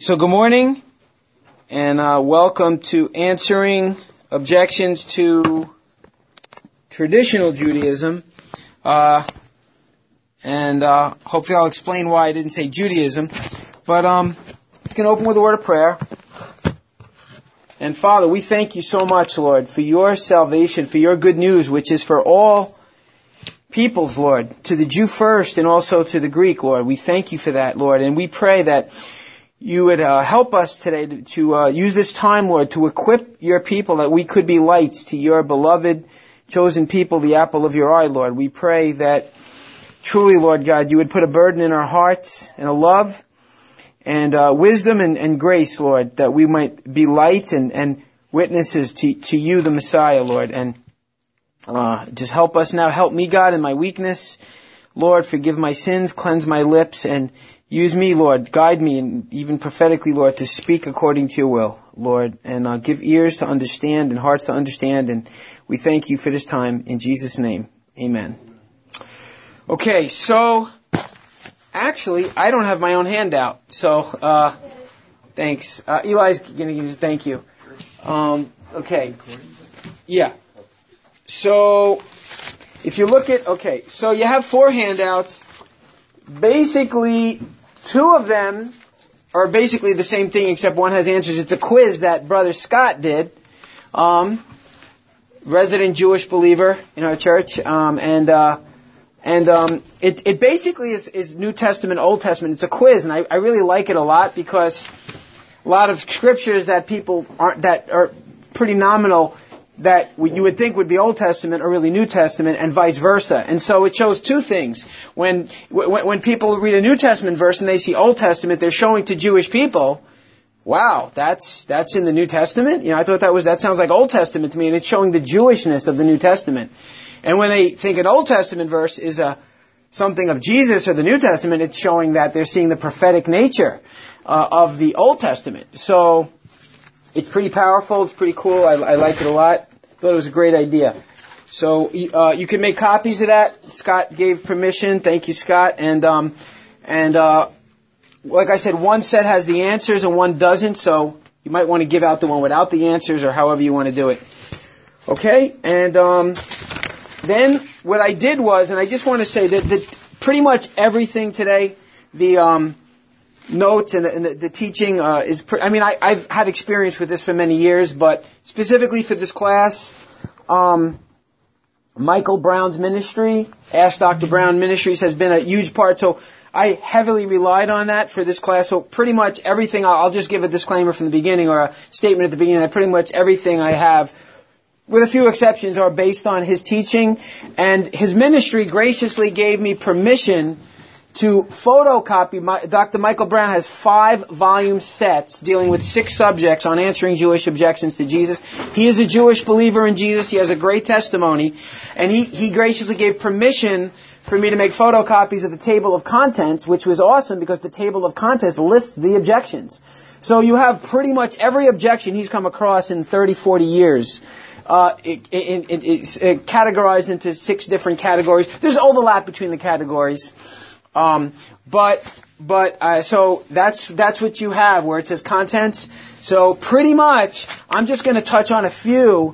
So good morning, and welcome to Answering Objections to Traditional Judaism. And hopefully I'll explain why I didn't say Judaism. But it's going to open with a word of prayer. And Father, we thank you so much, Lord, for your salvation, for your good news, which is for all peoples, Lord, to the Jew first and also to the Greek, Lord. We thank you for that, Lord. And we pray that you would help us today to use this time, Lord, to equip your people that we could be lights to your beloved, chosen people, the apple of your eye, Lord. We pray that truly, Lord God, you would put a burden in our hearts and a love and wisdom and grace, Lord, that we might be light and witnesses to you, the Messiah, Lord. And just help us now. Help me, God, in my weakness. Lord, forgive my sins, cleanse my lips, and use me, Lord. Guide me, and even prophetically, Lord, to speak according to your will, Lord. And give ears to understand and hearts to understand. And we thank you for this time. In Jesus' name, amen. Okay, so actually, I don't have my own handout. So, thanks. Eli's going to give you thank you. Okay. Yeah. So, if you look at, so you have 4 handouts. Basically, 2 of them are basically the same thing, except one has answers. It's a quiz that Brother Scott did, resident Jewish believer in our church, it basically is New Testament, Old Testament. It's a quiz, and I really like it a lot because a lot of scriptures that people that are pretty nominal that you would think would be Old Testament are really New Testament, and vice versa. And so it shows 2 things. When people read a New Testament verse and they see Old Testament, they're showing to Jewish people, wow, that's in the New Testament? You know, I thought that sounds like Old Testament to me, and it's showing the Jewishness of the New Testament. And when they think an Old Testament verse is something of Jesus or the New Testament, it's showing that they're seeing the prophetic nature of the Old Testament. So it's pretty powerful. It's pretty cool. I like it a lot. Thought it was a great idea. So you can make copies of that. Scott gave permission. Thank you, Scott. And like I said, one set has the answers and one doesn't. So you might want to give out the one without the answers, or however you want to do it. Okay. And then what I did was, and I just want to say that pretty much everything today, the notes and the teaching is. I've had experience with this for many years, but specifically for this class, Michael Brown's ministry, Ask Dr. Brown Ministries, has been a huge part. So I heavily relied on that for this class. So pretty much everything, I'll just give a disclaimer from the beginning, or a statement at the beginning, that pretty much everything I have, with a few exceptions, are based on his teaching. And his ministry graciously gave me permission to photocopy. Dr. Michael Brown has 5-volume sets dealing with 6 subjects on answering Jewish objections to Jesus. He is a Jewish believer in Jesus. He has a great testimony. And he graciously gave permission for me to make photocopies of the table of contents, which was awesome because the table of contents lists the objections. So you have pretty much every objection he's come across in 30, 40 years. It's categorized into 6 different categories. There's overlap between the categories. So that's what you have, where it says contents. So pretty much, I'm just going to touch on a few,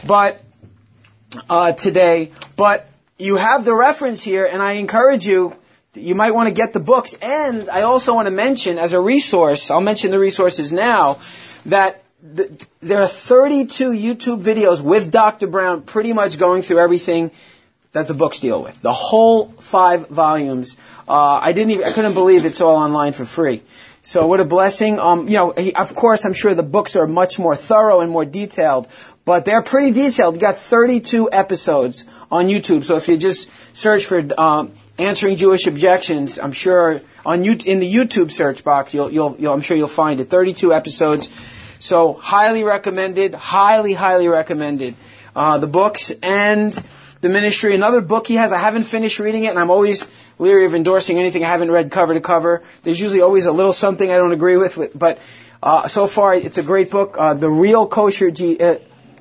today, but you have the reference here, and I encourage you might want to get the books. And I also want to mention, as a resource, I'll mention the resources now, that there are 32 YouTube videos with Dr. Brown pretty much going through everything that the books deal with. The whole 5 volumes. I couldn't believe it's all online for free. So what a blessing. Of course, I'm sure the books are much more thorough and more detailed, but they're pretty detailed. You got 32 episodes on YouTube. So if you just search for Answering Jewish Objections, I'm sure in the YouTube search box, I'm sure you'll find it. 32 episodes. So highly recommended. Highly, highly recommended. The books and the ministry. Another book he has, I haven't finished reading it, and I'm always leery of endorsing anything I haven't read cover to cover. There's usually always a little something I don't agree with, but so far it's a great book. The Real Kosher Jesus?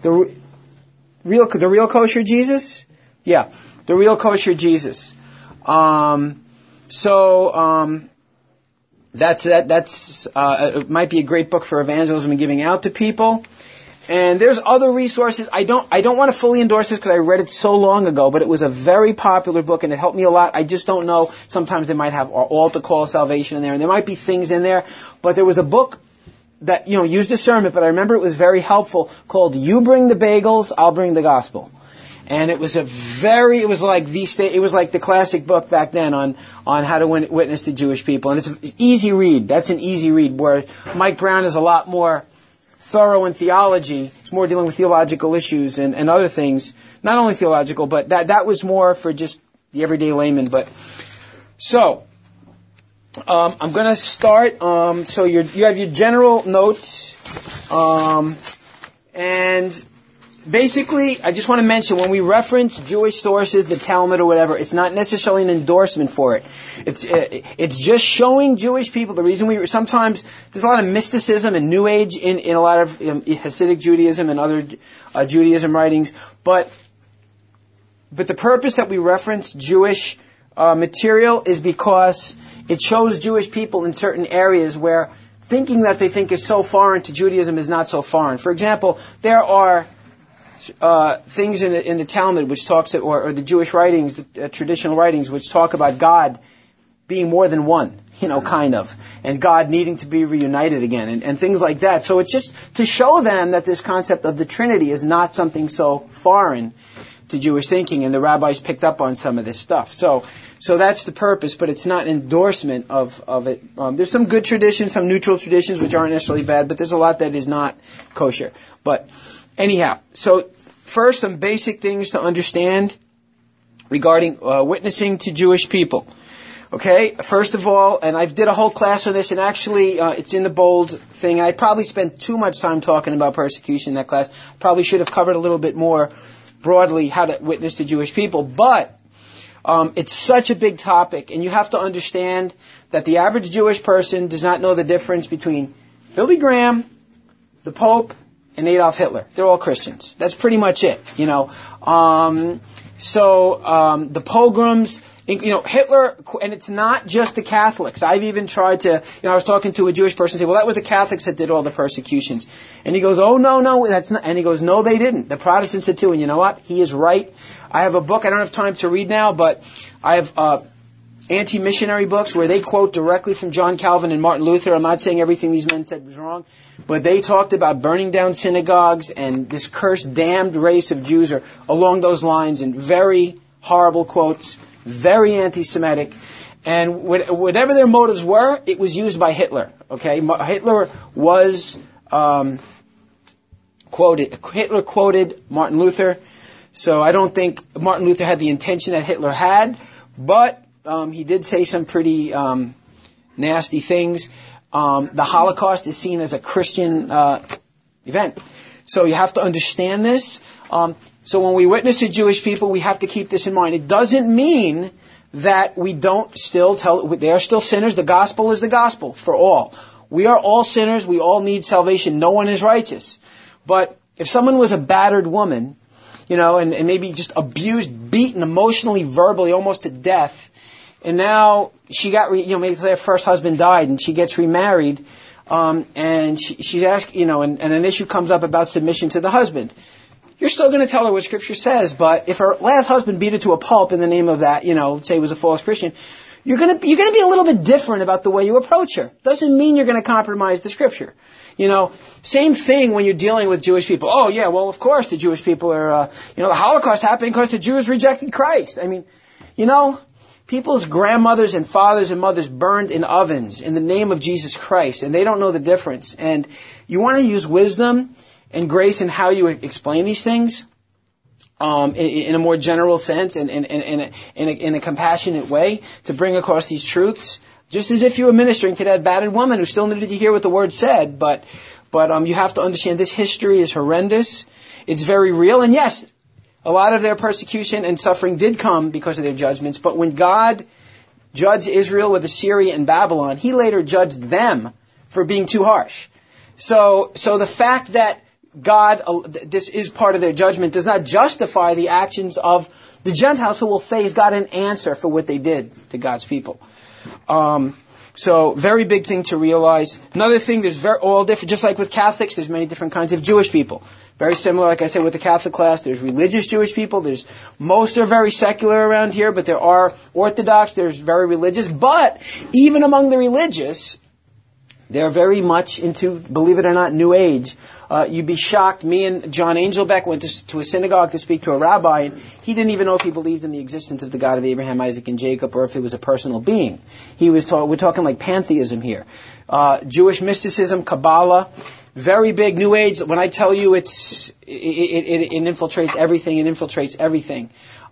Yeah, The Real Kosher Jesus. it might be a great book for evangelism and giving out to people. And there's other resources. I don't want to fully endorse this because I read it so long ago, but it was a very popular book and it helped me a lot. I just don't know. Sometimes they might have altar call salvation in there, and there might be things in there. But there was a book that, used discernment, but I remember it was very helpful, called You Bring the Bagels, I'll Bring the Gospel. And it was it was like the classic book back then on how to witness to Jewish people. And it's an easy read. That's an easy read, where Mike Brown is a lot more thorough in theology. It's more dealing with theological issues and other things. Not only theological, but that was more for just the everyday layman. So, I'm going to start. So you have your general notes. And basically, I just want to mention, when we reference Jewish sources, the Talmud or whatever, it's not necessarily an endorsement for it. It's just showing Jewish people the reason sometimes there's a lot of mysticism and New Age in a lot of Hasidic Judaism and other Judaism writings, but the purpose that we reference Jewish material is because it shows Jewish people in certain areas where thinking that they think is so foreign to Judaism is not so foreign. For example, there are things in the Talmud which talks, or the Jewish writings, the traditional writings, which talk about God being more than one, kind of, and God needing to be reunited again, and things like that. So it's just to show them that this concept of the Trinity is not something so foreign to Jewish thinking, and the rabbis picked up on some of this stuff. So that's the purpose, but it's not an endorsement of it. There's some good traditions, some neutral traditions, which aren't necessarily bad, but there's a lot that is not kosher. But anyhow, so first, some basic things to understand regarding witnessing to Jewish people. Okay, first of all, and I've did a whole class on this, and actually it's in the bold thing. I probably spent too much time talking about persecution in that class. Probably should have covered a little bit more broadly how to witness to Jewish people, but it's such a big topic, and you have to understand that the average Jewish person does not know the difference between Billy Graham, the Pope, and Adolf Hitler. They're all Christians. That's pretty much it, the pogroms, Hitler, and it's not just the Catholics. I've even tried to, I was talking to a Jewish person, say, well, that was the Catholics that did all the persecutions. And he goes, oh, no, that's not, and he goes, no, they didn't. The Protestants did too. And you know what? He is right. I have a book, I don't have time to read now, but I have, anti-missionary books where they quote directly from John Calvin and Martin Luther. I'm not saying everything these men said was wrong, but they talked about burning down synagogues and this cursed, damned race of Jews, or along those lines, and very horrible quotes, very anti-Semitic. And whatever their motives were, it was used by Hitler. Okay, Hitler was quoted. Hitler quoted Martin Luther, so I don't think Martin Luther had the intention that Hitler had, but he did say some pretty nasty things. The Holocaust is seen as a Christian event. So you have to understand this. So when we witness to Jewish people, we have to keep this in mind. It doesn't mean that we don't still they are still sinners. The gospel is the gospel for all. We are all sinners. We all need salvation. No one is righteous. But if someone was a battered woman, and maybe just abused, beaten emotionally, verbally, almost to death, and now she got, maybe their first husband died and she gets remarried, and she's asked, and an issue comes up about submission to the husband. You're still going to tell her what Scripture says, but if her last husband beat her to a pulp in the name of that, let's say he was a false Christian, you're going to be a little bit different about the way you approach her. Doesn't mean you're going to compromise the Scripture. Same thing when you're dealing with Jewish people. Oh yeah, well of course the Jewish people are, the Holocaust happened because the Jews rejected Christ. I mean, people's grandmothers and fathers and mothers burned in ovens in the name of Jesus Christ, and they don't know the difference. And you want to use wisdom and grace in how you explain these things, in a more general sense and in a compassionate way to bring across these truths, just as if you were ministering to that battered woman who still needed to hear what the Word said. But you have to understand this history is horrendous. It's very real, and yes, a lot of their persecution and suffering did come because of their judgments, but when God judged Israel with Assyria and Babylon, He later judged them for being too harsh. So the fact that God, this is part of their judgment, does not justify the actions of the Gentiles who will face God an answer for what they did to God's people. So, very big thing to realize. Another thing, there's all different, just like with Catholics, there's many different kinds of Jewish people. Very similar, like I said, with the Catholic class, there's religious Jewish people, most are very secular around here, but there are Orthodox, there's very religious, but even among the religious, they're very much into, believe it or not, New Age. You'd be shocked. Me and John Angelbeck went to a synagogue to speak to a rabbi, and he didn't even know if he believed in the existence of the God of Abraham, Isaac, and Jacob, or if it was a personal being. We're talking like pantheism here. Jewish mysticism, Kabbalah, very big. New Age, when I tell you it infiltrates everything, it infiltrates everything.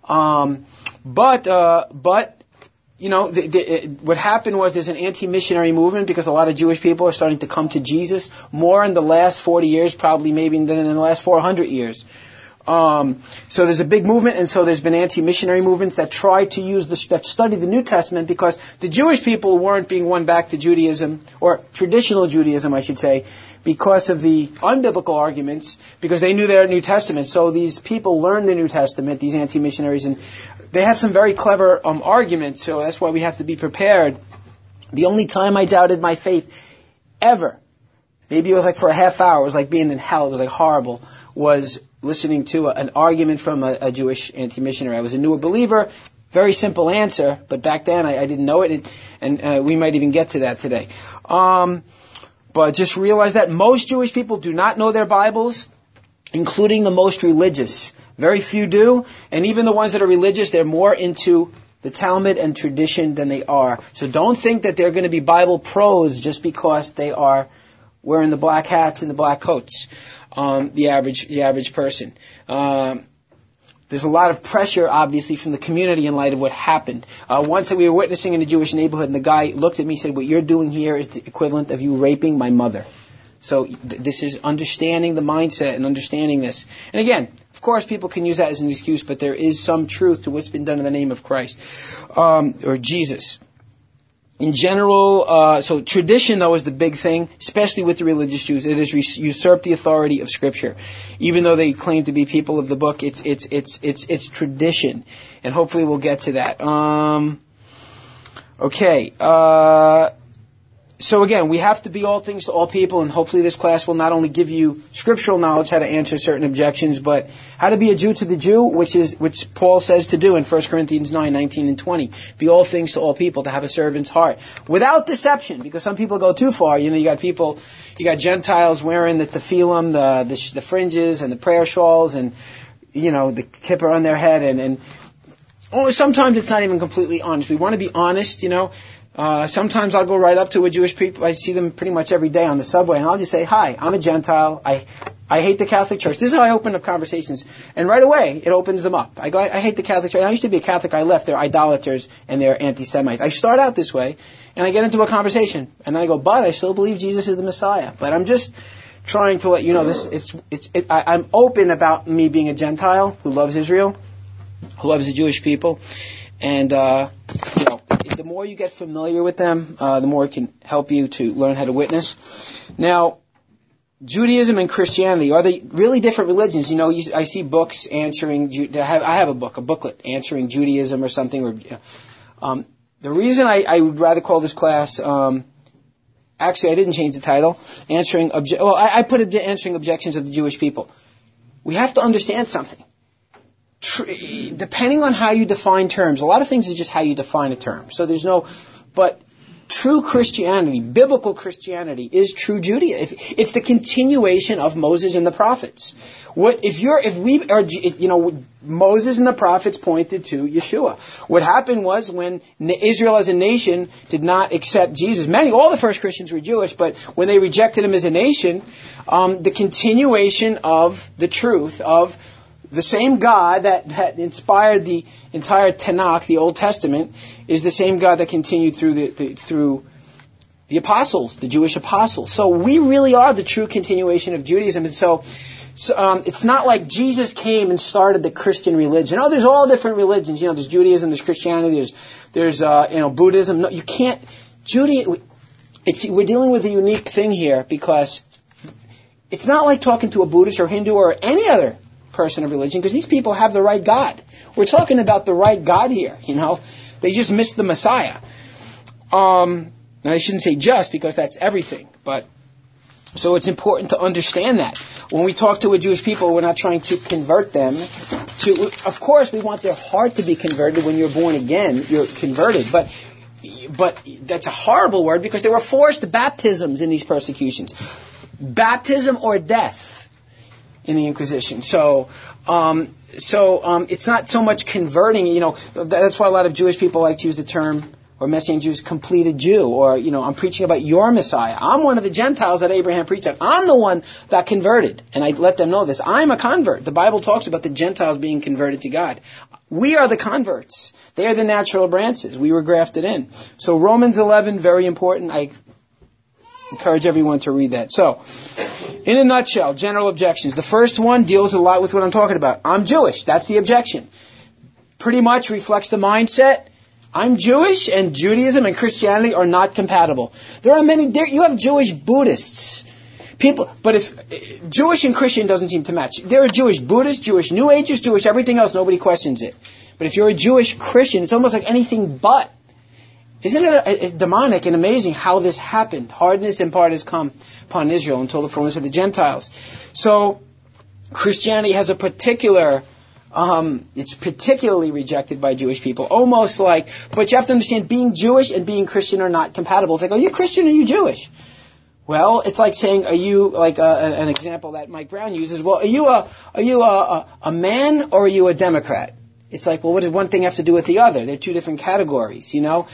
But what happened was there's an anti-missionary movement because a lot of Jewish people are starting to come to Jesus more in the last 40 years, probably maybe than in the last 400 years. So there's a big movement, and so there's been anti-missionary movements that try to that study the New Testament, because the Jewish people weren't being won back to Judaism, or traditional Judaism, I should say, because of the unbiblical arguments, because they knew their New Testament. So these people learned the New Testament, these anti-missionaries, and they have some very clever arguments, so that's why we have to be prepared. The only time I doubted my faith ever, maybe it was like for a half hour, it was like being in hell, it was like horrible, was listening to an argument from a Jewish anti-missionary. I was a newer believer, very simple answer, but back then I didn't know it, and we might even get to that today. But just realize that most Jewish people do not know their Bibles, including the most religious. Very few do, and even the ones that are religious, they're more into the Talmud and tradition than they are. So don't think that they're going to be Bible pros just because they are wearing the black hats and the black coats. The average person. There's a lot of pressure, obviously, from the community in light of what happened. Once we were witnessing in a Jewish neighborhood, and the guy looked at me and said, "What you're doing here is the equivalent of you raping my mother." So this is understanding the mindset and understanding this. And again, of course, people can use that as an excuse, but there is some truth to what's been done in the name of Christ or Jesus. In general, so tradition, though, is the big thing, especially with the religious Jews. It has usurped the authority of Scripture. Even though they claim to be people of the book, it's tradition. And hopefully we'll get to that. So again, we have to be all things to all people, and hopefully this class will not only give you scriptural knowledge, how to answer certain objections, but how to be a Jew to the Jew, which Paul says to do in 1 Corinthians 9, 19 and 20. Be all things to all people, to have a servant's heart. Without deception, because some people go too far. You got Gentiles wearing the tefillin, the fringes, and the prayer shawls, and, the kippah on their head, and sometimes it's not even completely honest. We want to be honest, Sometimes I'll go right up to a Jewish people. I see them pretty much every day on the subway, and I'll just say, "Hi, I'm a Gentile. I hate the Catholic Church." This is how I open up conversations, and right away it opens them up. I go, "I hate the Catholic Church. I used to be a Catholic. I left. They're idolaters and they're anti-Semites." I start out this way, and I get into a conversation, and then I go, "But I still believe Jesus is the Messiah." But I'm just trying to let you know this. I'm open about me being a Gentile who loves Israel, who loves the Jewish people, and the more you get familiar with them, the more it can help you to learn how to witness. Now, Judaism and Christianity, are they really different religions? I see books answering, I have a booklet answering Judaism or something. The reason I would rather call this class, actually I didn't change the title, I put it answering objections of the Jewish people. We have to understand something. Depending on how you define terms, a lot of things is just how you define a term. So but true Christianity, biblical Christianity, is true Judaism. It's the continuation of Moses and the prophets. Moses and the prophets pointed to Yeshua. What happened was when Israel as a nation did not accept Jesus, all the first Christians were Jewish, but when they rejected him as a nation, the continuation of the truth of the same God that had inspired the entire Tanakh, the Old Testament, is the same God that continued through the apostles, the Jewish apostles. So we really are the true continuation of Judaism. And so it's not like Jesus came and started the Christian religion. There's all different religions. There's Judaism, there's Christianity, there's Buddhism. No, you can't. We're dealing with a unique thing here because it's not like talking to a Buddhist or Hindu or any other person of religion, because these people have the right God. We're talking about the right God here, They just missed the Messiah. And I shouldn't say just, because that's everything. But so it's important to understand that. When we talk to a Jewish people, we're not trying to convert them to, of course, we want their heart to be converted. When you're born again, you're converted. But that's a horrible word, because there were forced baptisms in these persecutions. Baptism or death in the Inquisition. So it's not so much converting, that's why a lot of Jewish people like to use the term, or Messianic Jews, completed Jew, or, I'm preaching about your Messiah. I'm one of the Gentiles that Abraham preached at. I'm the one that converted. And I let them know this. I'm a convert. The Bible talks about the Gentiles being converted to God. We are the converts. They are the natural branches. We were grafted in. So Romans 11, very important. I encourage everyone to read that. So, in a nutshell, general objections. The first one deals a lot with what I'm talking about. I'm Jewish. That's the objection. Pretty much reflects the mindset. I'm Jewish, and Judaism and Christianity are not compatible. You have Jewish Buddhists. But if Jewish and Christian doesn't seem to match. There are Jewish Buddhists, Jewish New Agers, Jewish everything else, nobody questions it. But if you're a Jewish Christian, it's almost like anything but. Isn't it demonic and amazing how this happened? Hardness in part has come upon Israel until the fullness of the Gentiles. So, Christianity has a particular... it's particularly rejected by Jewish people. Almost like, but you have to understand, being Jewish and being Christian are not compatible. It's like, are you Christian or are you Jewish? Well, it's like saying, are you, like an example that Mike Brown uses, well, are you a man or are you a Democrat? It's like, well, what does one thing have to do with the other? They're two different categories,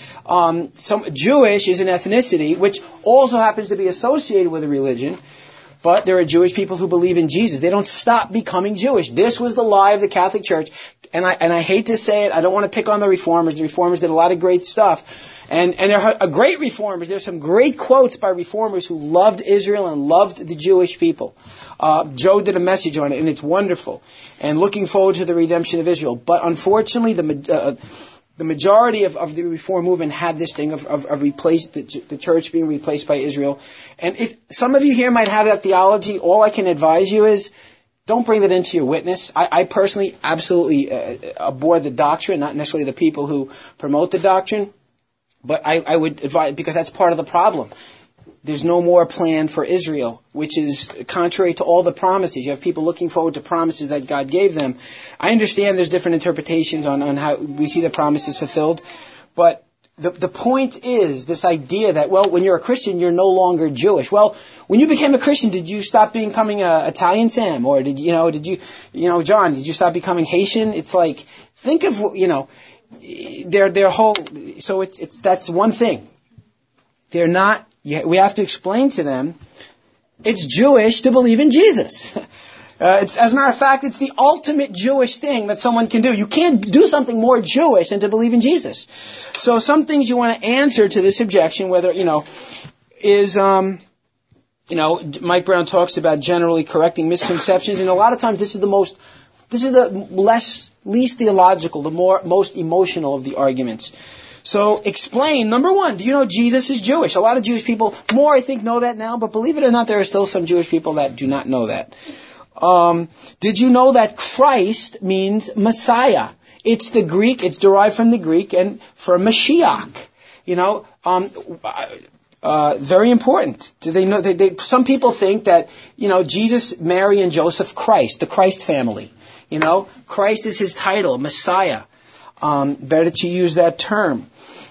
Jewish is an ethnicity, which also happens to be associated with a religion. But there are Jewish people who believe in Jesus. They don't stop becoming Jewish. This was the lie of the Catholic Church. And I hate to say it, I don't want to pick on the Reformers. The Reformers did a lot of great stuff. And they're great Reformers. There's some great quotes by Reformers who loved Israel and loved the Jewish people. Joe did a message on it, and it's wonderful. And looking forward to the redemption of Israel. But unfortunately, the majority of the Reform movement had this thing of the church being replaced by Israel. And if some of you here might have that theology, all I can advise you is don't bring that into your witness. I personally absolutely abhor the doctrine, not necessarily the people who promote the doctrine. But I would advise, because that's part of the problem. There's no more plan for Israel, which is contrary to all the promises. You have people looking forward to promises that God gave them. I understand there's different interpretations on how we see the promises fulfilled. But the point is this idea that, well, when you're a Christian, you're no longer Jewish. Well, when you became a Christian, did you stop becoming Italian Sam? Or did you John, did you stop becoming Haitian? It's like, think of, their whole, so that's one thing. They're not, we have to explain to them, it's Jewish to believe in Jesus. As a matter of fact, it's the ultimate Jewish thing that someone can do. You can't do something more Jewish than to believe in Jesus. So some things you want to answer to this objection, whether, is, Mike Brown talks about generally correcting misconceptions, and a lot of times this is the least theological, the most emotional of the arguments. So explain, number one, do you know Jesus is Jewish? A lot of Jewish people, more I think, know that now, but believe it or not, there are still some Jewish people that do not know that. Did you know that Christ means Messiah? It's the Greek, it's derived from the Greek and for Mashiach. Very important. Do they know? Some people think that, Jesus, Mary, and Joseph, Christ, the Christ family. Christ is his title, Messiah. Better to use that term.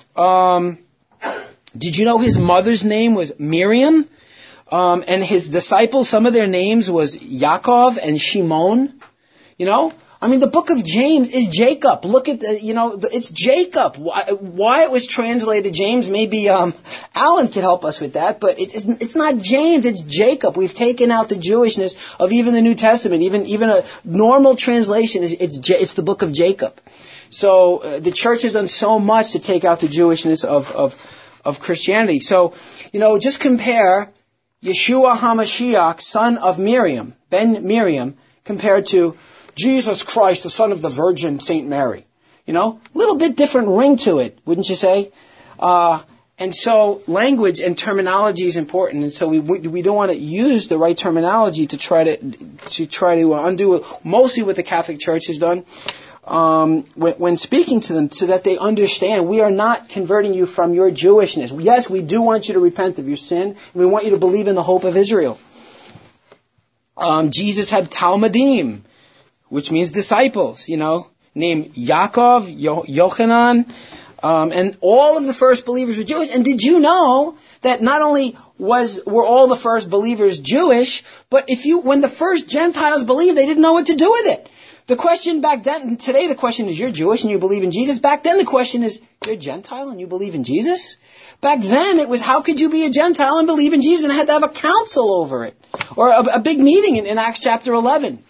Did you know his mother's name was Miriam? And his disciples, some of their names was Yaakov and Shimon. The book of James is Jacob. Look at it's Jacob. Why it was translated James, maybe Alan could help us with that, but it's not James, it's Jacob. We've taken out the Jewishness of even the New Testament. Even a normal translation it's the book of Jacob. So the church has done so much to take out the Jewishness of Christianity. So, just compare Yeshua HaMashiach, son of Miriam, Ben Miriam, compared to Jesus Christ, the son of the Virgin Saint Mary. Little bit different ring to it, wouldn't you say? And so language and terminology is important, and so we don't want to use the right terminology to try to undo mostly what the Catholic Church has done. when speaking to them, so that they understand we are not converting you from your Jewishness. Yes, we do want you to repent of your sin, and we want you to believe in the hope of Israel. Jesus had Talmudim, which means disciples, named Yaakov, Yochanan, and all of the first believers were Jewish. And did you know that not only were all the first believers Jewish, but when the first Gentiles believed, they didn't know what to do with it. The question back then, today the question is, you're Jewish and you believe in Jesus. Back then the question is, you're Gentile and you believe in Jesus? Back then it was, how could you be a Gentile and believe in Jesus? And had to have a council over it. Or a big meeting in Acts chapter 11.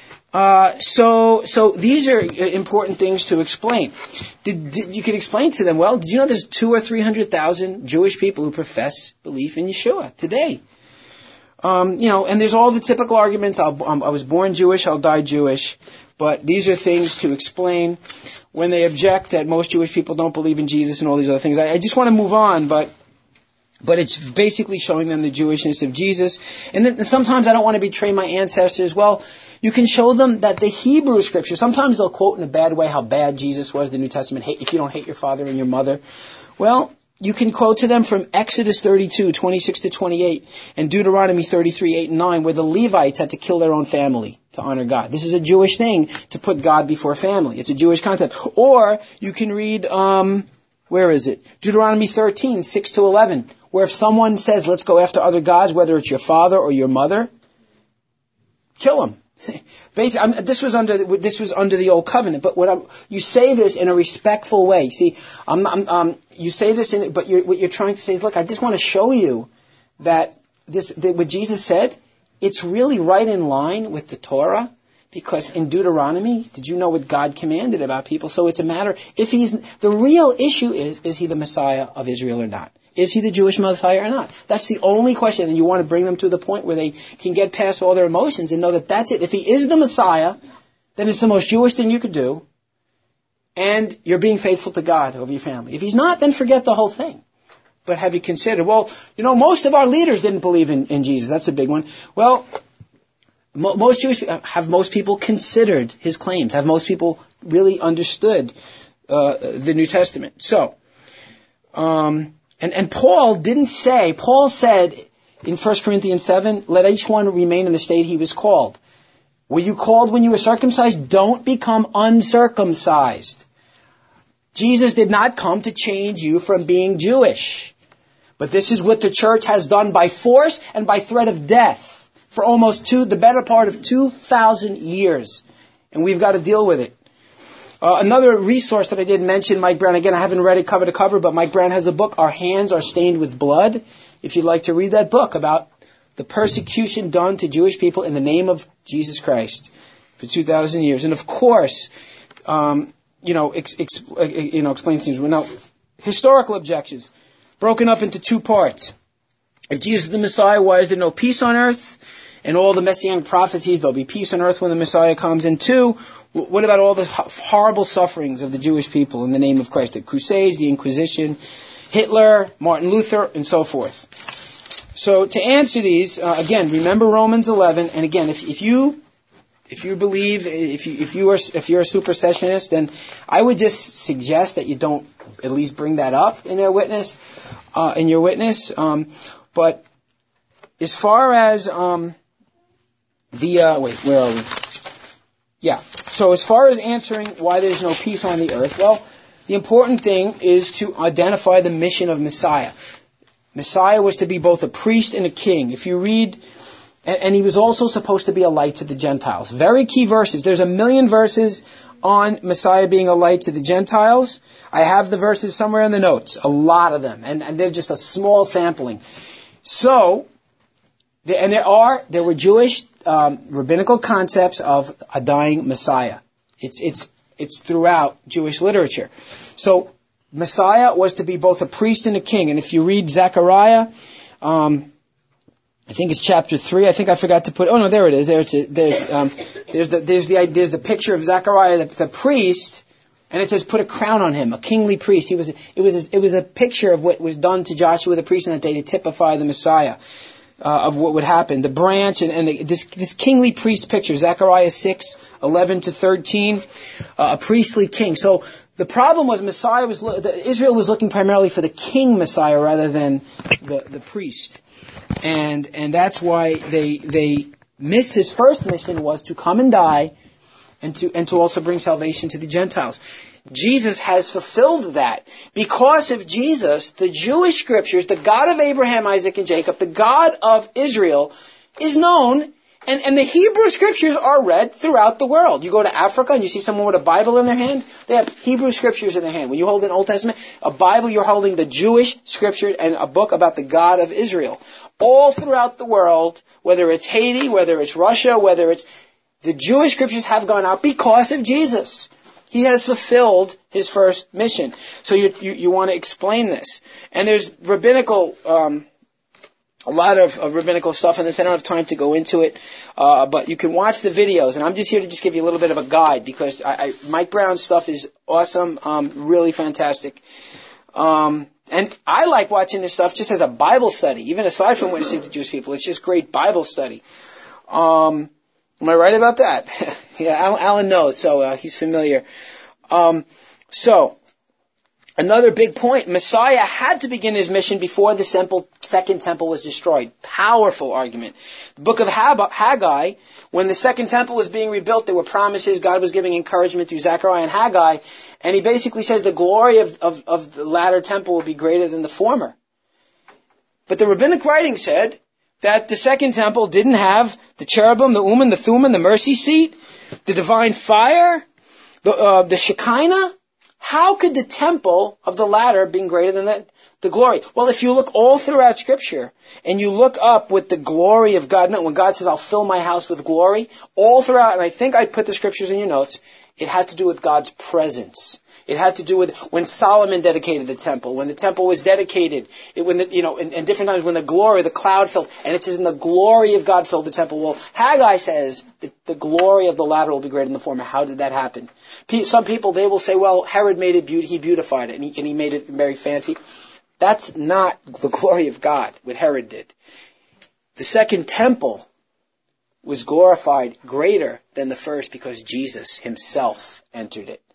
So these are important things to explain. You can explain to them, well, did you know there's 200,000 or 300,000 Jewish people who profess belief in Yeshua today? And there's all the typical arguments. I was born Jewish, I'll die Jewish. But these are things to explain when they object that most Jewish people don't believe in Jesus and all these other things. I just want to move on, but it's basically showing them the Jewishness of Jesus. And then sometimes I don't want to betray my ancestors. Well, you can show them that the Hebrew scripture, sometimes they'll quote in a bad way how bad Jesus was, the New Testament, if you don't hate your father and your mother. Well, you can quote to them from Exodus 32, 26 to 28, and Deuteronomy 33, 8 and 9, where the Levites had to kill their own family to honor God. This is a Jewish thing, to put God before family. It's a Jewish concept. Or you can read, where is it? Deuteronomy 13, 6 to 11, where if someone says, let's go after other gods, whether it's your father or your mother, kill them. Basically, this was under the old covenant, but you say this in a respectful way. See, you say this but what you're trying to say is, look, I just want to show you that what Jesus said, it's really right in line with the Torah, because in Deuteronomy, did you know what God commanded about people? So it's a matter, the real issue is he the Messiah of Israel or not? Is he the Jewish Messiah or not? That's the only question. And you want to bring them to the point where they can get past all their emotions and know that that's it. If he is the Messiah, then it's the most Jewish thing you could do. And you're being faithful to God over your family. If he's not, then forget the whole thing. But have you considered, most of our leaders didn't believe in Jesus. That's a big one. Well, have most people considered his claims? Have most people really understood the New Testament? So, And Paul said in 1 Corinthians 7, let each one remain in the state he was called. Were you called when you were circumcised? Don't become uncircumcised. Jesus did not come to change you from being Jewish. But this is what the church has done by force and by threat of death for the better part of 2,000 years. And we've got to deal with it. Another resource that I didn't mention, Mike Brown, again, I haven't read it cover to cover, but Mike Brown has a book, Our Hands Are Stained with Blood. If you'd like to read that book about the persecution done to Jewish people in the name of Jesus Christ for 2,000 years. And of course, explain things. Now, historical objections, broken up into two parts. If Jesus is the Messiah, why is there no peace on earth? And all the Messianic prophecies, there'll be peace on earth when the Messiah comes. And two, what about all the horrible sufferings of the Jewish people in the name of Christ? The Crusades, the Inquisition, Hitler, Martin Luther, and so forth. So to answer these, again, remember Romans 11. And again, if you're a supersessionist, then I would just suggest that you don't at least bring that up in your witness. But as far as where are we? Yeah. So as far as answering why there's no peace on the earth, well, the important thing is to identify the mission of Messiah. Messiah was to be both a priest and a king. If you read, and he was also supposed to be a light to the Gentiles. Very key verses. There's 1,000,000 verses on Messiah being a light to the Gentiles. I have the verses somewhere in the notes. A lot of them. And they're just a small sampling. So, there were Jewish rabbinical concepts of a dying Messiah. It's throughout Jewish literature. So Messiah was to be both a priest and a king. And if you read Zechariah, I think it's chapter 3. I think I forgot to put. Oh no, there it is. There's the picture of Zechariah, the priest, and it says put a crown on him, a kingly priest. It was a picture of what was done to Joshua the priest in that day to typify the Messiah. of what would happen. The branch and this kingly priest picture, Zechariah 6:11-13, a priestly king. So the problem was Israel was looking primarily for the king Messiah rather than the priest. And that's why they missed his first mission, was to come and die and to also bring salvation to the Gentiles. Jesus has fulfilled that. Because of Jesus, the Jewish scriptures, the God of Abraham, Isaac, and Jacob, the God of Israel, is known, and the Hebrew scriptures are read throughout the world. You go to Africa and you see someone with a Bible in their hand, they have Hebrew scriptures in their hand. When you hold an Old Testament, a Bible, you're holding the Jewish scriptures and a book about the God of Israel. All throughout the world, whether it's Haiti, whether it's Russia, the Jewish scriptures have gone out because of Jesus. He has fulfilled his first mission. So you want to explain this. And there's rabbinical, a lot of rabbinical stuff in this. I don't have time to go into it. But you can watch the videos. And I'm just here to just give you a little bit of a guide, because Mike Brown's stuff is awesome, really fantastic. And I like watching this stuff just as a Bible study, even aside from witnessing to Jewish people. It's just great Bible study. Am I right about that? Yeah, Alan knows, so he's familiar. So, another big point, Messiah had to begin his mission before the second temple was destroyed. Powerful argument. The book of Haggai, when the second temple was being rebuilt, there were promises. God was giving encouragement through Zechariah and Haggai, and he basically says the glory of the latter temple will be greater than the former. But the rabbinic writing said that the second temple didn't have the cherubim, the Urim, the Thummim, the mercy seat, the divine fire, the Shekinah. How could the temple of the latter be greater than the glory? Well, if you look all throughout Scripture, and you look up with the glory of God, when God says, I'll fill my house with glory, all throughout, and I think I put the Scriptures in your notes, it had to do with God's presence. It had to do with when Solomon dedicated the temple, when the temple was dedicated, in different times when the glory, the cloud filled, and it says, and the glory of God filled the temple. Well, Haggai says that the glory of the latter will be greater than the former. How did that happen? Some people, they will say, well, Herod made it he beautified it, and he made it very fancy. That's not the glory of God, what Herod did. The second temple was glorified greater than the first because Jesus himself entered it.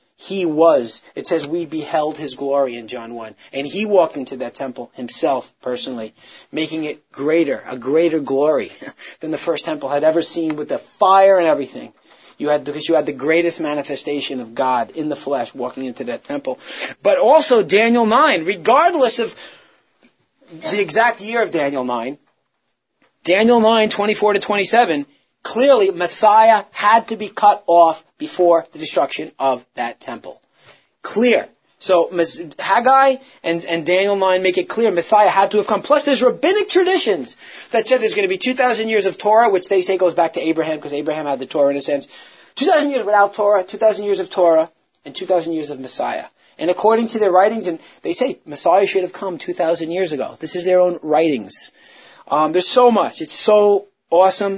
It says we beheld his glory in John 1. And he walked into that temple himself personally, making it a greater glory than the first temple had ever seen, with the fire and everything. Because you had the greatest manifestation of God in the flesh walking into that temple. But also Daniel 9, regardless of the exact year of Daniel 9, Daniel 9, 24-27, clearly Messiah had to be cut off before the destruction of that temple. Clear. So Haggai and Daniel 9 make it clear Messiah had to have come. Plus there's rabbinic traditions that said there's going to be 2,000 years of Torah, which they say goes back to Abraham, because Abraham had the Torah in a sense. 2,000 years without Torah, 2,000 years of Torah, and 2,000 years of Messiah. And according to their writings, and they say Messiah should have come 2,000 years ago. This is their own writings. There's so much. It's so awesome.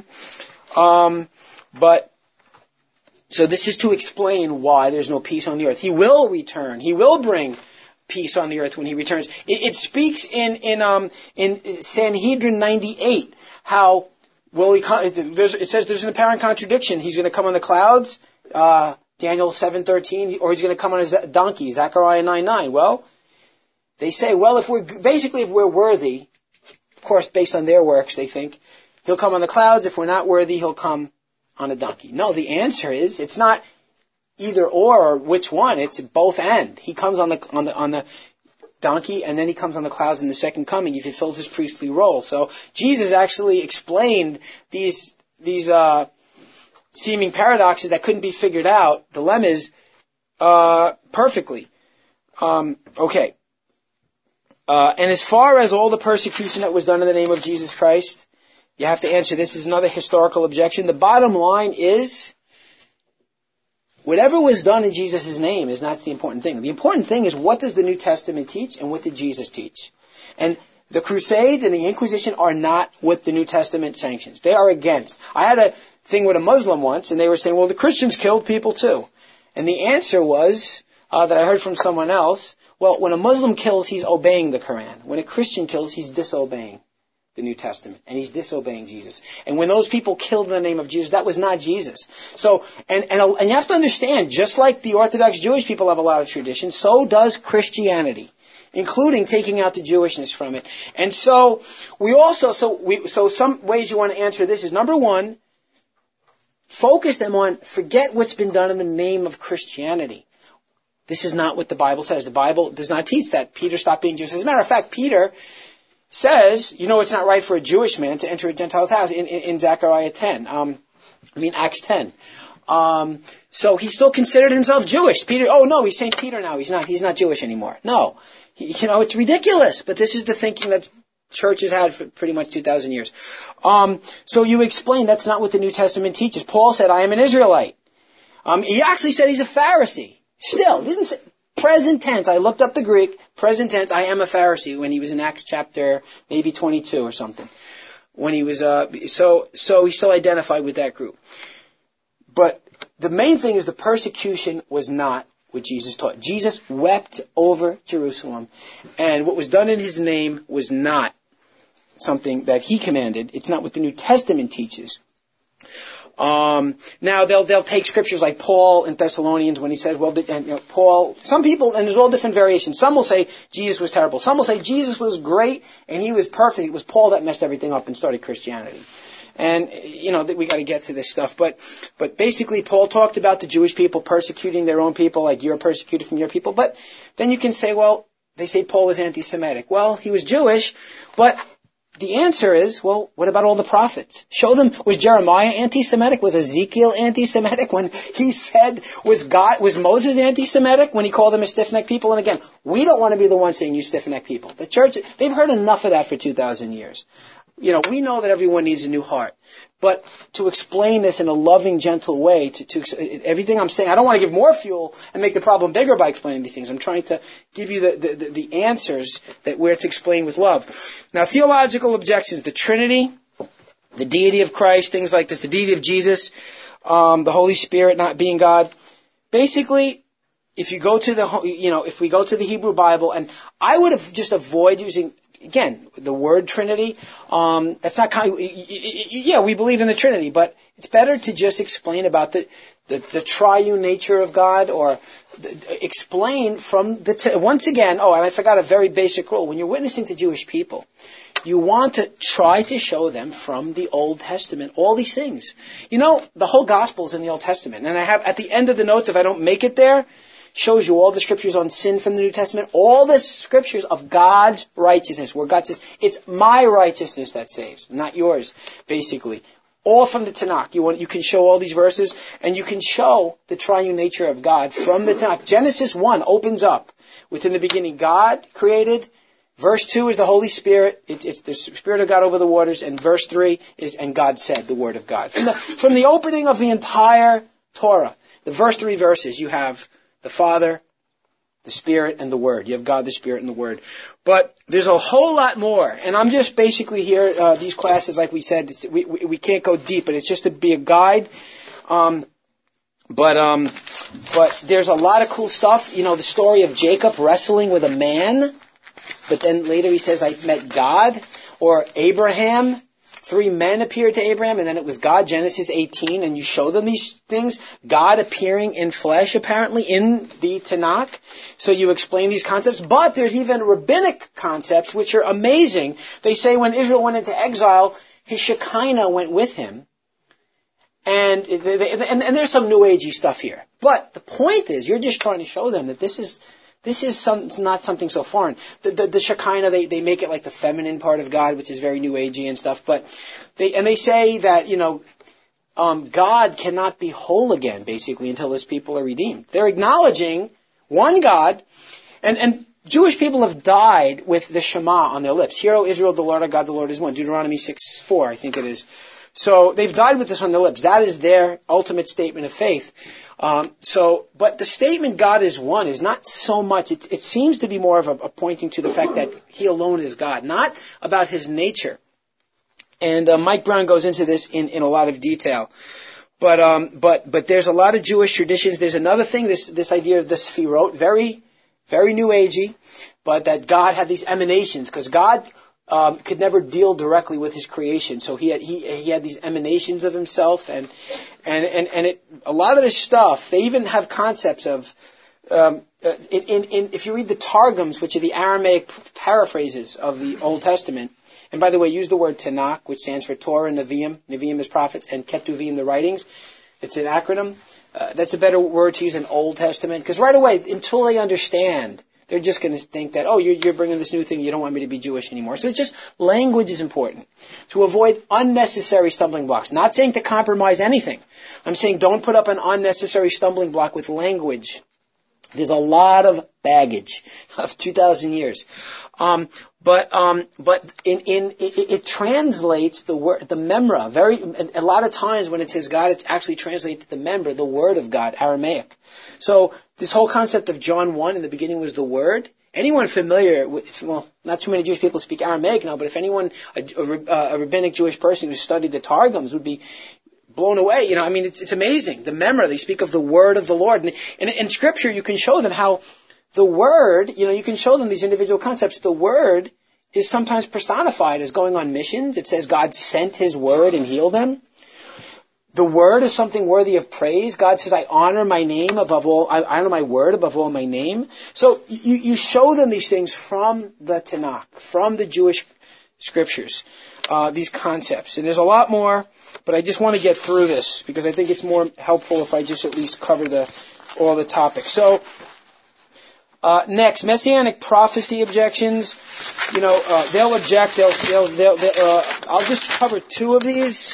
So this is to explain why there's no peace on the earth. He will return. He will bring peace on the earth when he returns. It speaks in Sanhedrin 98 how it says there's an apparent contradiction. He's going to come on the clouds, Daniel 7:13, or he's going to come on a donkey, Zechariah 9:9. Well, they say, if we're worthy, of course, based on their works, they think he'll come on the clouds. If we're not worthy, he'll come on a donkey. No, the answer is it's not either or which one. It's both and. He comes on the donkey, and then he comes on the clouds in the second coming. He fulfills his priestly role. So Jesus actually explained these seeming paradoxes that couldn't be figured out, dilemmas, perfectly. Okay. And as far as all the persecution that was done in the name of Jesus Christ, you have to answer, this is another historical objection. The bottom line is, whatever was done in Jesus' name is not the important thing. The important thing is, what does the New Testament teach and what did Jesus teach? And the Crusades and the Inquisition are not what the New Testament sanctions. They are against. I had a thing with a Muslim once, and they were saying, well, the Christians killed people too. And the answer was, that I heard from someone else, well, when a Muslim kills, he's obeying the Quran. When a Christian kills, he's disobeying the New Testament, and he's disobeying Jesus. And when those people killed in the name of Jesus, that was not Jesus. So, and you have to understand, just like the Orthodox Jewish people have a lot of traditions, so does Christianity, including taking out the Jewishness from it. And so so some ways you want to answer this is, number one, focus them on, forget what's been done in the name of Christianity. This is not what the Bible says. The Bible does not teach that Peter stopped being Jewish. As a matter of fact, Peter says, it's not right for a Jewish man to enter a Gentile's house in Zechariah 10. Acts 10. So he still considered himself Jewish. Peter, he's St. Peter now. He's not Jewish anymore. No. It's ridiculous, but this is the thinking that churches had for pretty much 2,000 years. So you explain that's not what the New Testament teaches. Paul said, I am an Israelite. He actually said he's a Pharisee. Still, didn't say, present tense. I looked up the Greek. Present tense, I am a Pharisee, when he was in Acts chapter maybe 22 or something. When he was, so he still identified with that group. But the main thing is the persecution was not what Jesus taught. Jesus wept over Jerusalem. And what was done in his name was not something that he commanded. It's not what the New Testament teaches. Now they'll take scriptures like Paul in Thessalonians when he says, Paul, some people, and there's all different variations. Some will say Jesus was terrible. Some will say Jesus was great and he was perfect. It was Paul that messed everything up and started Christianity. And, we got to get to this stuff. But basically Paul talked about the Jewish people persecuting their own people like you're persecuted from your people. But then you can say, they say Paul was anti-Semitic. Well, he was Jewish, but the answer is, what about all the prophets? Show them, was Jeremiah anti-Semitic? Was Ezekiel anti-Semitic when he said, was Moses anti-Semitic when he called them a stiff-necked people? And again, we don't want to be the ones saying you stiff-necked people. The church, they've heard enough of that for 2,000 years. We know that everyone needs a new heart. But to explain this in a loving, gentle way, to everything I'm saying, I don't want to give more fuel and make the problem bigger by explaining these things. I'm trying to give you the answers that we're to explain with love. Now, theological objections, the Trinity, the deity of Christ, things like this, the deity of Jesus, the Holy Spirit not being God. Basically, if you go to if we go to the Hebrew Bible, and I would have just avoid using, again, the word Trinity. That's not we believe in the Trinity, but it's better to just explain about the triune nature of God, or explain from once again. And I forgot a very basic rule. When you're witnessing to Jewish people, you want to try to show them from the Old Testament all these things. The whole gospel is in the Old Testament, and I have at the end of the notes, if I don't make it there, shows you all the scriptures on sin from the New Testament, all the scriptures of God's righteousness, where God says, it's my righteousness that saves, not yours, basically. All from the Tanakh. You can show all these verses, and you can show the triune nature of God from the Tanakh. Genesis 1 opens up within the beginning. God created. Verse 2 is the Holy Spirit. It's the Spirit of God over the waters. And verse 3 is, and God said, the Word of God. From the opening of the entire Torah, the first 3 verses, you have the Father, the Spirit, and the Word. You have God, the Spirit, and the Word. But there's a whole lot more. And I'm just basically here, these classes, like we said, we can't go deep, but it's just to be a guide. But there's a lot of cool stuff. The story of Jacob wrestling with a man, but then later he says, I met God. Or Abraham, 3 men appeared to Abraham, and then it was God, Genesis 18, and you show them these things. God appearing in flesh, apparently, in the Tanakh. So you explain these concepts. But there's even rabbinic concepts, which are amazing. They say when Israel went into exile, his Shekinah went with him. And there's some New Agey stuff here. But the point is, you're just trying to show them that this is not something so foreign. The Shekinah, they make it like the feminine part of God, which is very New Agey and stuff. But they say that, God cannot be whole again, basically, until his people are redeemed. They're acknowledging one God, and Jewish people have died with the Shema on their lips. Hear, O Israel, the Lord our God, the Lord is one. Deuteronomy 6:4, I think it is. So they've died with this on their lips. That is their ultimate statement of faith. But the statement God is one is not so much, it seems to be more of a pointing to the fact that he alone is God, not about his nature. And Mike Brown goes into this in a lot of detail. But there's a lot of Jewish traditions. There's another thing, this idea of the Sefirot, very, very New Agey, but that God had these emanations, because God could never deal directly with his creation. So he had these emanations of himself, and a lot of this stuff, they even have concepts of, if you read the Targums, which are the Aramaic paraphrases of the Old Testament, and by the way, use the word Tanakh, which stands for Torah, Nevi'im. Nevi'im is prophets, and Ketuvim, the writings. It's an acronym. That's a better word to use than Old Testament, because right away, until they understand, they're just going to think that, oh, you're bringing this new thing, you don't want me to be Jewish anymore. So it's just, language is important. To avoid unnecessary stumbling blocks. Not saying to compromise anything. I'm saying don't put up an unnecessary stumbling block with language. There's a lot of baggage of 2,000 years. But it translates the word, the memra, a lot of times when it says God, it actually translates the memra, the word of God, Aramaic. So this whole concept of John 1, in the beginning was the word. Anyone familiar with, well, not too many Jewish people speak Aramaic now, but if anyone, a rabbinic Jewish person who studied the Targums would be blown away. It's amazing. The memra, they speak of the word of the Lord. And in Scripture, you can show them how the word, you can show them these individual concepts. The word is sometimes personified as going on missions. It says God sent his word and healed them. The word is something worthy of praise. God says, I honor my name above all, I honor my word above all my name. So you show them these things from the Tanakh, from the Jewish Scriptures, these concepts. And there's a lot more, but I just want to get through this because I think it's more helpful if I just at least cover all the topics. So, next, Messianic prophecy objections. They'll object. I'll just cover two of these.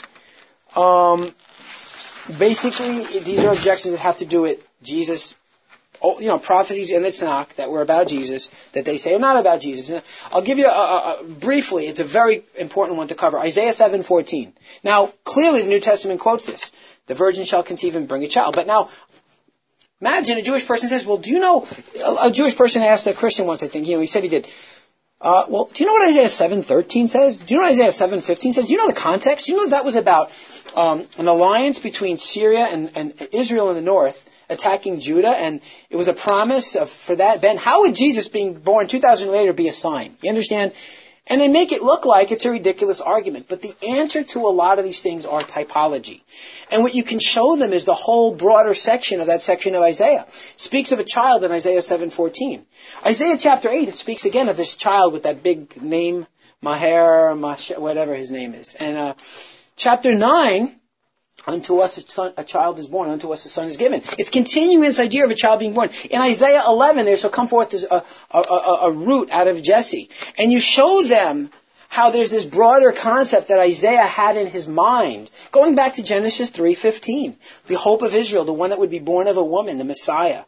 Basically, these are objections that have to do with Jesus. Prophecies in the Tanakh that were about Jesus, that they say are not about Jesus. I'll give you briefly, it's a very important one to cover. Isaiah 7:14. Now, clearly the New Testament quotes this. The virgin shall conceive and bring a child. But now, imagine a Jewish person says, well, do you know, a Jewish person asked a Christian once, I think, he said he did. Well, do you know what Isaiah 7:13 says? Do you know what Isaiah 7:15 says? Do you know the context? Do you know that was about an alliance between Syria and Israel in the north, attacking Judah, and it was a promise for that. Ben, how would Jesus being born 2,000 years later be a sign? You understand? And they make it look like it's a ridiculous argument. But the answer to a lot of these things are typology. And what you can show them is the whole broader section of that section of Isaiah. It speaks of a child in Isaiah 7:14. Isaiah chapter 8, it speaks again of this child with that big name, Maher, whatever his name is. And chapter 9, unto us a child is born, unto us a son is given. It's continuing this idea of a child being born. In Isaiah 11, there shall come forth a root out of Jesse. And you show them how there's this broader concept that Isaiah had in his mind. Going back to Genesis 3:15, the hope of Israel, the one that would be born of a woman, the Messiah.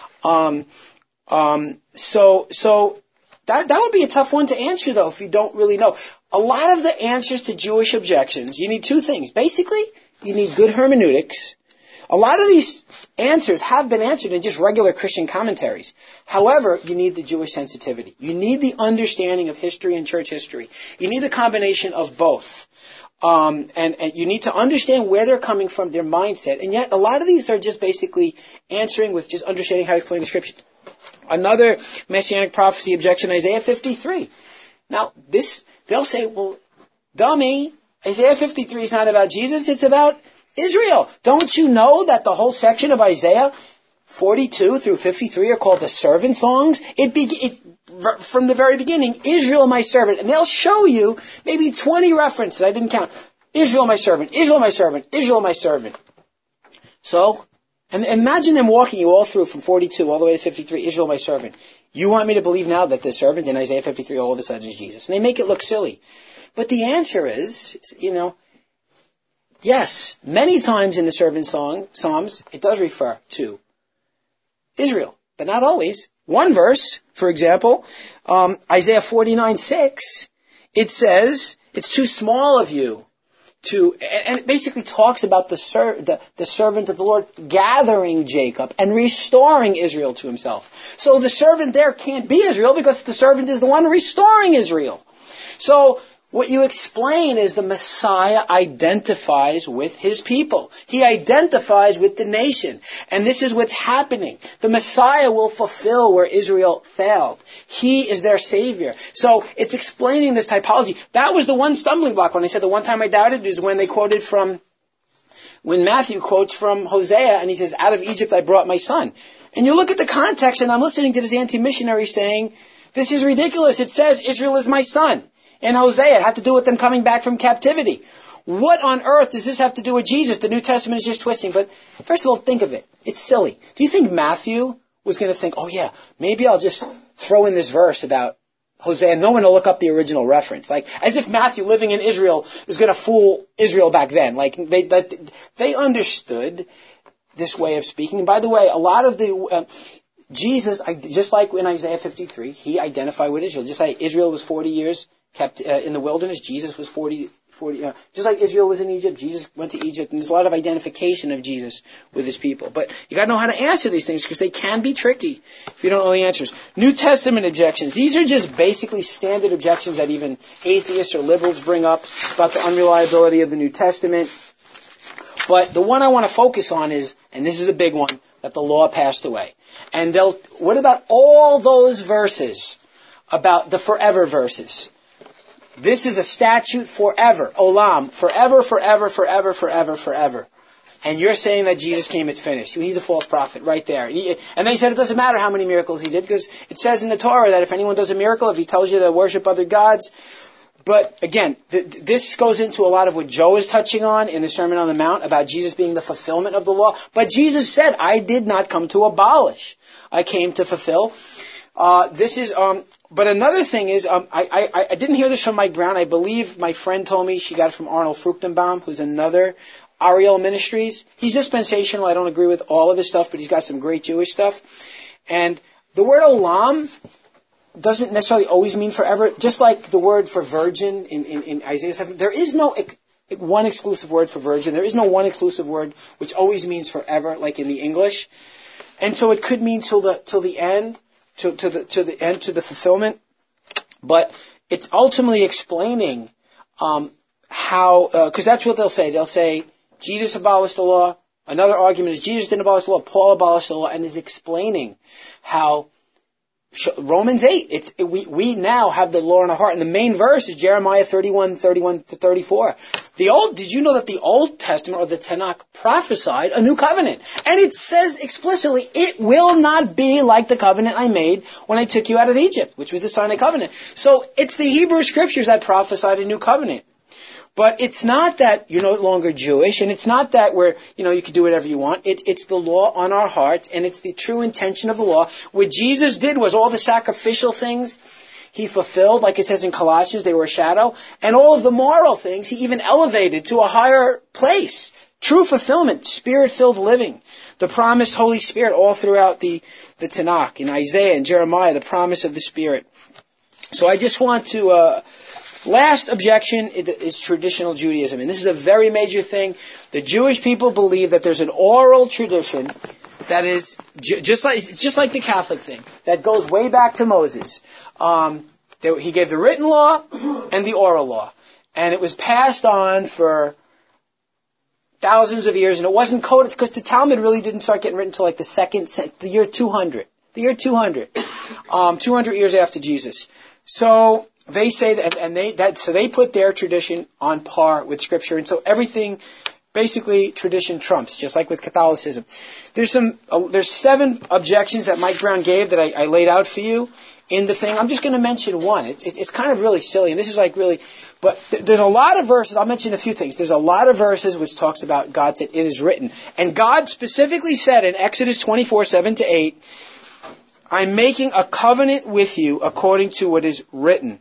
So that would be a tough one to answer, though, if you don't really know. A lot of the answers to Jewish objections, you need two things. Basically, you need good hermeneutics. A lot of these answers have been answered in just regular Christian commentaries. However, you need the Jewish sensitivity. You need the understanding of history and church history. You need the combination of both. And you need to understand where they're coming from, their mindset. And yet, a lot of these are just basically answering with just understanding how to explain the Scripture. Another Messianic prophecy objection, Isaiah 53. Now, they'll say, well, dummy, Isaiah 53 is not about Jesus, it's about Israel. Don't you know that the whole section of Isaiah 42 through 53 are called the servant songs? It's from the very beginning, Israel my servant. And they'll show you maybe 20 references, I didn't count. Israel my servant, Israel my servant, Israel my servant. So, and imagine them walking you all through from 42 all the way to 53, Israel my servant. You want me to believe now that the servant in Isaiah 53 all of a sudden is Jesus? And they make it look silly. But the answer is, yes, many times in the servant Psalms, it does refer to Israel, but not always. One verse, for example, Isaiah 49:6, it says, it's too small of you and it basically talks about the servant of the Lord gathering Jacob and restoring Israel to himself. So the servant there can't be Israel because the servant is the one restoring Israel. So what you explain is the Messiah identifies with his people. He identifies with the nation. And this is what's happening. The Messiah will fulfill where Israel failed. He is their Savior. So it's explaining this typology. That was the one stumbling block when I said the one time I doubted is when Matthew quotes from Hosea and he says, out of Egypt I brought my son. And you look at the context and I'm listening to this anti-missionary saying, this is ridiculous. It says Israel is my son. In Hosea, it had to do with them coming back from captivity. What on earth does this have to do with Jesus? The New Testament is just twisting. But first of all, think of it. It's silly. Do you think Matthew was going to think, oh yeah, maybe I'll just throw in this verse about Hosea. No one will look up the original reference. Like, as if Matthew living in Israel is going to fool Israel back then. Like, they understood this way of speaking. And by the way, a lot of the... Jesus, just like in Isaiah 53, he identified with Israel. Just like Israel was 40 years kept in the wilderness, Jesus was 40 just like Israel was in Egypt, Jesus went to Egypt, and there's a lot of identification of Jesus with his people. But you gotta know how to answer these things, because they can be tricky if you don't know the answers. New Testament objections. These are just basically standard objections that even atheists or liberals bring up about the unreliability of the New Testament. But the one I want to focus on is, and this is a big one, that the law passed away. And what about all those verses about the forever verses? This is a statute forever. Olam. Forever, forever, forever, forever, forever. And you're saying that Jesus came, it's finished. He's a false prophet right there. And they said it doesn't matter how many miracles he did, because it says in the Torah that if anyone does a miracle, if he tells you to worship other gods. But again, this goes into a lot of what Joe is touching on in the Sermon on the Mount about Jesus being the fulfillment of the law. But Jesus said, I did not come to abolish. I came to fulfill. But another thing is, I didn't hear this from Mike Brown. I believe my friend told me she got it from Arnold Fruchtenbaum, who's another Ariel Ministries. He's dispensational. I don't agree with all of his stuff, but he's got some great Jewish stuff. And the word olam doesn't necessarily always mean forever. Just like the word for virgin in Isaiah 7, there is no one exclusive word for virgin. There is no one exclusive word which always means forever, like in the English. And so it could mean till the end, to the fulfillment. But it's ultimately explaining how, because that's what they'll say. They'll say Jesus abolished the law. Another argument is Jesus didn't abolish the law. Paul abolished the law, and is explaining how Romans 8, we now have the law in our heart. And the main verse is Jeremiah 31:31-34. Did you know that the Old Testament, or the Tanakh, prophesied a new covenant? And it says explicitly, it will not be like the covenant I made when I took you out of Egypt, which was the Sinai covenant. So it's the Hebrew scriptures that prophesied a new covenant. But it's not that you're no longer Jewish, and it's not that you can do whatever you want. It's the law on our hearts, and it's the true intention of the law. What Jesus did was all the sacrificial things he fulfilled, like it says in Colossians, they were a shadow, and all of the moral things he even elevated to a higher place. True fulfillment, Spirit-filled living, the promised Holy Spirit all throughout the Tanakh, in Isaiah and Jeremiah, the promise of the Spirit. So I just want to... Last objection is traditional Judaism, and this is a very major thing. The Jewish people believe that there's an oral tradition that is just like the Catholic thing that goes way back to Moses. He gave the written law and the oral law, and it was passed on for thousands of years, and it wasn't coded because the Talmud really didn't start getting written until like the year 200. The year 200, 200 years after Jesus. So they say that, so they put their tradition on par with Scripture, and so everything, basically, tradition trumps, just like with Catholicism. There's 7 objections that Mike Brown gave that I laid out for you in the thing. I'm just going to mention one. It's kind of really silly, and this is like really, but there's a lot of verses. I'll mention a few things. There's a lot of verses which talks about God said it is written, and God specifically said in Exodus 24:7-8. I'm making a covenant with you according to what is written.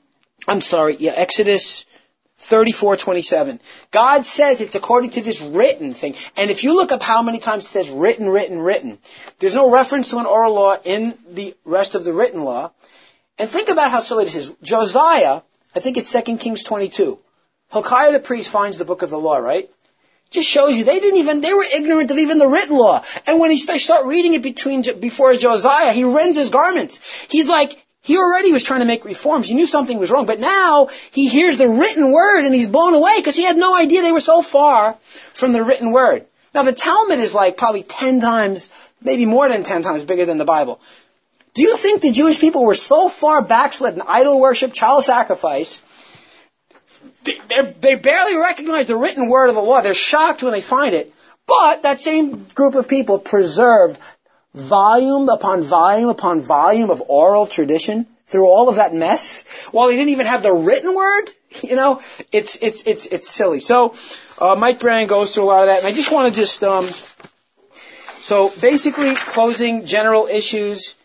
Exodus 34:27. God says it's according to this written thing. And if you look up how many times it says written, written, written, there's no reference to an oral law in the rest of the written law. And think about how silly this is. Josiah, I think it's 2 Kings 22. Hilkiah the priest finds the book of the law, right? Just shows you they were ignorant of even the written law. And when they start reading it before Josiah, he rends his garments. He's like, He already was trying to make reforms. He knew something was wrong, but now he hears the written word and he's blown away because he had no idea they were so far from the written word. Now the Talmud is like probably 10 times, maybe more than 10 times bigger than the Bible. Do you think the Jewish people were so far backslid in idol worship, child sacrifice, they barely recognize the written word of the law. They're shocked when they find it. But that same group of people preserved volume upon volume upon volume of oral tradition through all of that mess, while they didn't even have the written word. You know, it's silly. So, Mike Bryan goes through a lot of that, and I just want to so basically closing general issues.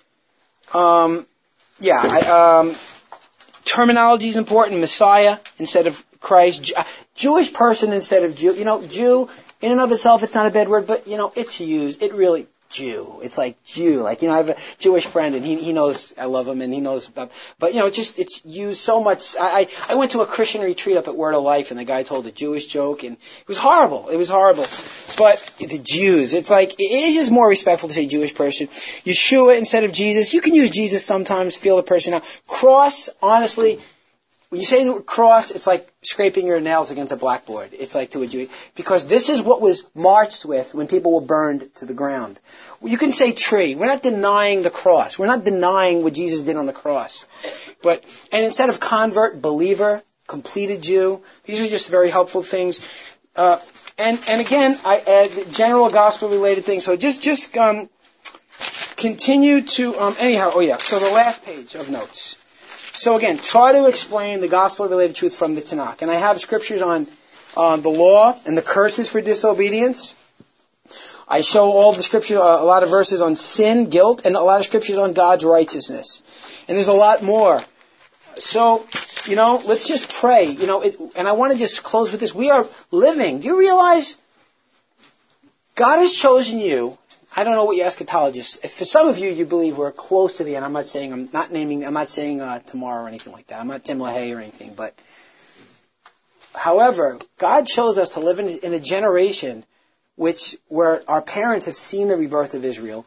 Terminology is important. Messiah instead of Christ. Jewish person instead of Jew. You know, Jew in and of itself, it's not a bad word, but you know, it's used. It really. Jew. It's like Jew. Like, you know, I have a Jewish friend and he knows I love him and he knows about, but you know, it's used so much. I went to a Christian retreat up at Word of Life and the guy told a Jewish joke and it was horrible. It was horrible. But the Jews, it's like, it is just more respectful to say Jewish person. Yeshua instead of Jesus. You can use Jesus sometimes, feel the person out. Cross, honestly, when you say the word cross, it's like scraping your nails against a blackboard. It's like to a Jew. Because this is what was marched with when people were burned to the ground. You can say tree. We're not denying the cross. We're not denying what Jesus did on the cross. And instead of convert, believer, completed Jew, these are just very helpful things. And again, I add general gospel related things. So just continue to, so the last page of notes. So again, try to explain the gospel-related truth from the Tanakh. And I have scriptures on the law and the curses for disobedience. I show all the scriptures, a lot of verses on sin, guilt, and a lot of scriptures on God's righteousness. And there's a lot more. So, you know, let's just pray. You know, and I want to just close with this. We are living. Do you realize God has chosen you? I don't know what you eschatologists. For some of you, you believe we're close to the end. I'm not saying tomorrow or anything like that. I'm not Tim LaHaye or anything. But, however, God chose us to live in a generation where our parents have seen the rebirth of Israel.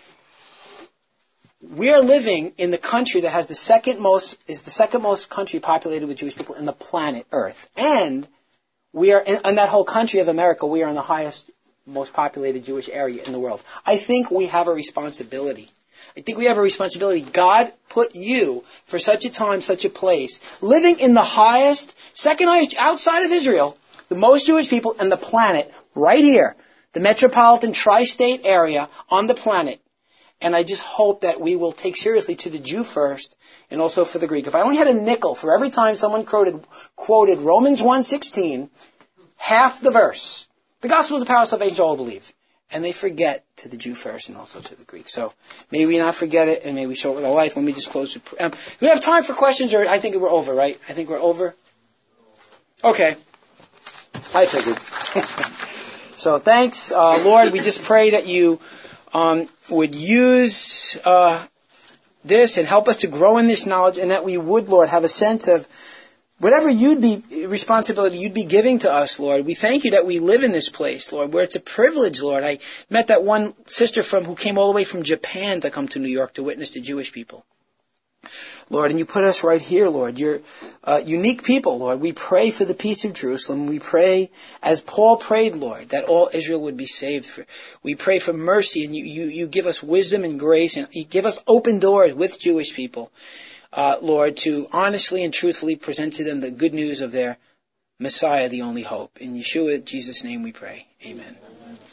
We are living in the country that has the second most country populated with Jewish people in the planet Earth. And we are in that whole country of America. We are in the highest, most populated Jewish area in the world. I think we have a responsibility. God put you for such a time, such a place, living in the highest, second highest, outside of Israel, the most Jewish people on the planet, right here, the metropolitan tri-state area on the planet. And I just hope that we will take seriously to the Jew first and also for the Greek. If I only had a nickel for every time someone quoted Romans 1:16, half the verse, the gospel is the power of salvation to all who believe. And they forget to the Jew first and also to the Greek. So may we not forget it and may we show it with our life. Let me just close. Do we have time for questions or I think we're over, right? I think we're over. Okay. I figured. So thanks, Lord. We just pray that you would use this and help us to grow in this knowledge and that we would, Lord, have a sense of whatever responsibility you'd be giving to us, Lord. We thank you that we live in this place, Lord, where it's a privilege, Lord. I met that one sister who came all the way from Japan to come to New York to witness to Jewish people. Lord, and you put us right here, Lord. You're unique people, Lord. We pray for the peace of Jerusalem. We pray, as Paul prayed, Lord, that all Israel would be saved. We pray for mercy, and you give us wisdom and grace, and you give us open doors with Jewish people, Lord, to honestly and truthfully present to them the good news of their Messiah, the only hope. In Yeshua, Jesus' name we pray. Amen.